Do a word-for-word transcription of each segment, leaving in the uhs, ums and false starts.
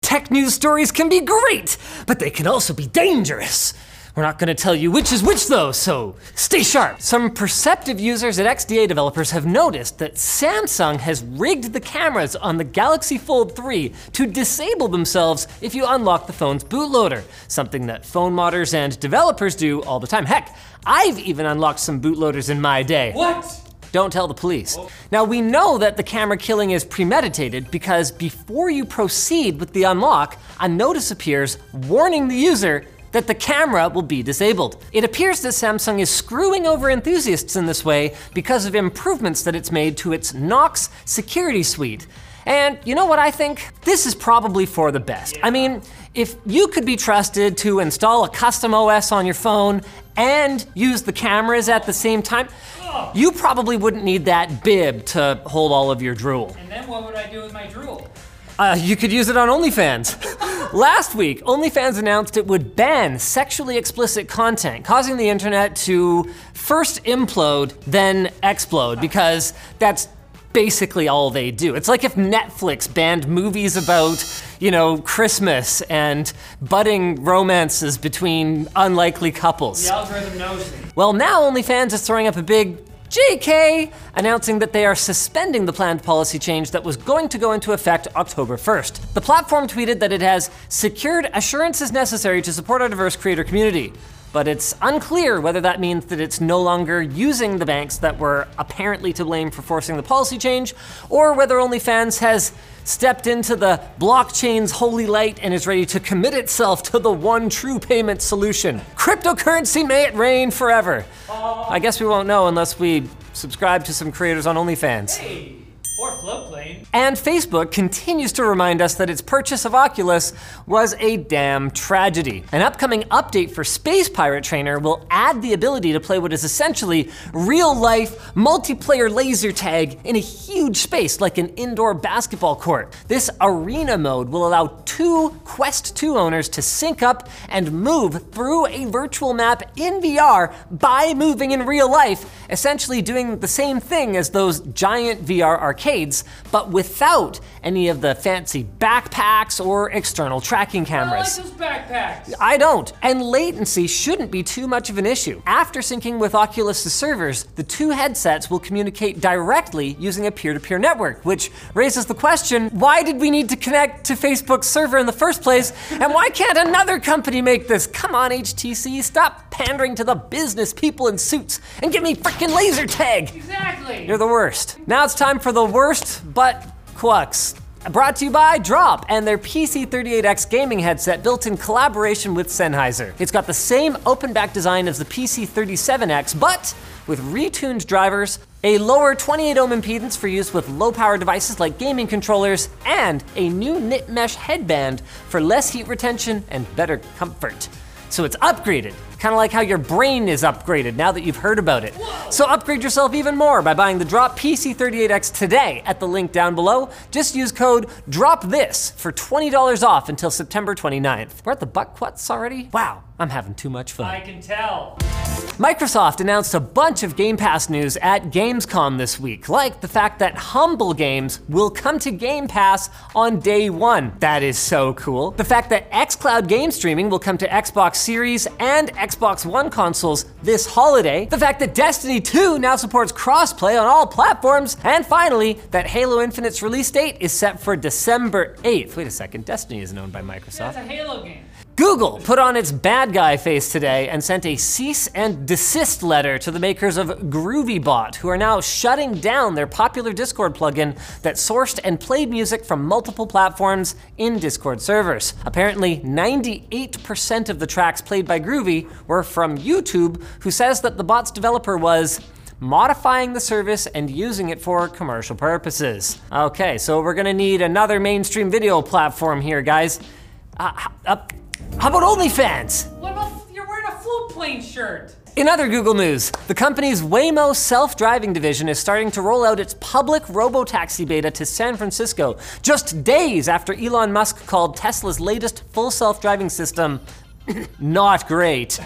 tech news stories can be great, but they can also be dangerous. We're not gonna tell you which is which though, so stay sharp. Some perceptive users at X D A developers have noticed that Samsung has rigged the cameras on the Galaxy Fold three to disable themselves if you unlock the phone's bootloader, something that phone modders and developers do all the time. Heck, I've even unlocked some bootloaders in my day. What? Don't tell the police. Now we know that the camera killing is premeditated because before you proceed with the unlock, a notice appears warning the user that the camera will be disabled. It appears that Samsung is screwing over enthusiasts in this way because of improvements that it's made to its Knox security suite. And you know what I think? This is probably for the best. I mean, if you could be trusted to install a custom O S on your phone and use the cameras at the same time, you probably wouldn't need that bib to hold all of your drool. And then what would I do with my drool? Uh, you could use it on OnlyFans. Last week, OnlyFans announced it would ban sexually explicit content, causing the internet to first implode, then explode, because that's basically all they do. It's like if Netflix banned movies about, you know, Christmas and budding romances between unlikely couples. The algorithm knows me. Well, now OnlyFans is throwing up a big J K, announcing that they are suspending the planned policy change that was going to go into effect October first. The platform tweeted that it has secured assurances necessary to support our diverse creator community, but it's unclear whether that means that it's no longer using the banks that were apparently to blame for forcing the policy change, or whether OnlyFans has stepped into the blockchain's holy light and is ready to commit itself to the one true payment solution. Cryptocurrency, may it reign forever. Uh, I guess we won't know unless we subscribe to some creators on OnlyFans. Hey, or Floatplane. And Facebook continues to remind us that its purchase of Oculus was a damn tragedy. An upcoming update for Space Pirate Trainer will add the ability to play what is essentially real-life multiplayer laser tag in a huge space like an indoor basketball court. This arena mode will allow two Quest two owners to sync up and move through a virtual map in V R by moving in real life, essentially doing the same thing as those giant V R arcades, but without any of the fancy backpacks or external tracking cameras. I like those backpacks. I don't. And latency shouldn't be too much of an issue. After syncing with Oculus's servers, the two headsets will communicate directly using a peer-to-peer network, which raises the question, why did we need to connect to Facebook's server in the first place? And why can't another company make this? Come on, H T C, stop pandering to the business people in suits and give me frickin' laser tag. Exactly. You're the worst. Now it's time for the worst but Quux. Brought to you by Drop and their P C thirty-eight X gaming headset built in collaboration with Sennheiser. It's got the same open back design as the P C thirty-seven X, but with retuned drivers, a lower twenty-eight ohm impedance for use with low power devices like gaming controllers, and a new knit mesh headband for less heat retention and better comfort. So it's upgraded, kind of like how your brain is upgraded now that you've heard about it. Whoa. So upgrade yourself even more by buying the Drop P C thirty-eight X today at the link down below. Just use code DROPTHIS for twenty dollars off until September twenty-ninth. We're at the butt quats already? Wow, I'm having too much fun. I can tell. Microsoft announced a bunch of Game Pass news at Gamescom this week, like the fact that Humble Games will come to Game Pass on day one. That is so cool. The fact that xCloud game streaming will come to Xbox Series and Xbox One consoles this holiday. The fact that Destiny two now supports crossplay on all platforms. And finally, that Halo Infinite's release date is set for December eighth. Wait a second, Destiny isn't owned by Microsoft. That's a Halo game. Google put on its bad guy face today and sent a cease and desist letter to the makers of GroovyBot, who are now shutting down their popular Discord plugin that sourced and played music from multiple platforms in Discord servers. Apparently, ninety-eight percent of the tracks played by Groovy were from YouTube, who says that the bot's developer was modifying the service and using it for commercial purposes. Okay, so we're gonna need another mainstream video platform here, guys. Uh, uh, How about OnlyFans? What about you're wearing a Floatplane shirt? In other Google news, the company's Waymo self-driving division is starting to roll out its public robotaxi beta to San Francisco, just days after Elon Musk called Tesla's latest full self-driving system not great.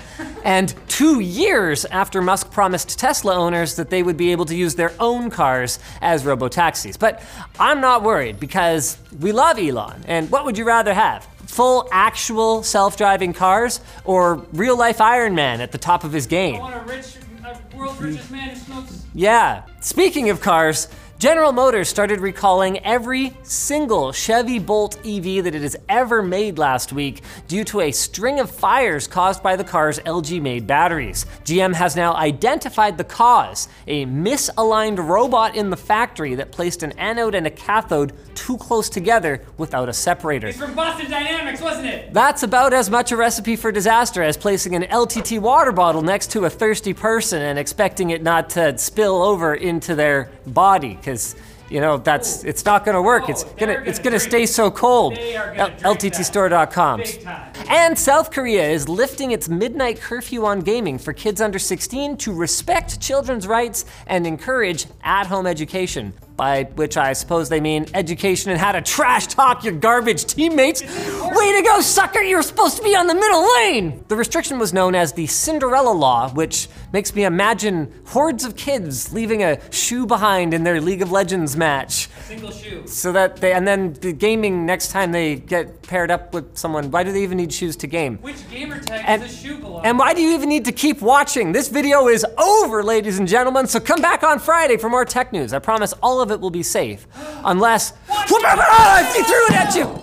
And two years after Musk promised Tesla owners that they would be able to use their own cars as robotaxis. But I'm not worried because we love Elon. And what would you rather have? Full actual self-driving cars or real life Iron Man at the top of his game? I want a rich, a world's richest man who smokes. Yeah. Speaking of cars, General Motors started recalling every single Chevy Bolt E V that it has ever made last week due to a string of fires caused by the car's L G-made batteries. G M has now identified the cause, a misaligned robot in the factory that placed an anode and a cathode too close together without a separator. It's from Boston Dynamics, wasn't it? That's about as much a recipe for disaster as placing an L T T water bottle next to a thirsty person and expecting it not to spill over into their body, because you know that's Ooh. it's not gonna work. Oh, it's they're gonna, gonna it's gonna drink stay so cold. They are gonna drink L T T store dot com. Big time. And South Korea is lifting its midnight curfew on gaming for kids under sixteen to respect children's rights and encourage at-home education. By which I suppose they mean education and how to trash talk your garbage teammates. Way to go, sucker, you were supposed to be on the middle lane! The restriction was known as the Cinderella Law, which makes me imagine hordes of kids leaving a shoe behind in their League of Legends match. Single shoe. So that they, and then the gaming next time they get paired up with someone, why do they even need shoes to game? Which gamer tag And- does this shoe belong? And why do you even need to keep watching? This video is over, ladies and gentlemen, so come back on Friday for more tech news. I promise all of it will be safe, unless, whoop, ah, he threw it at you!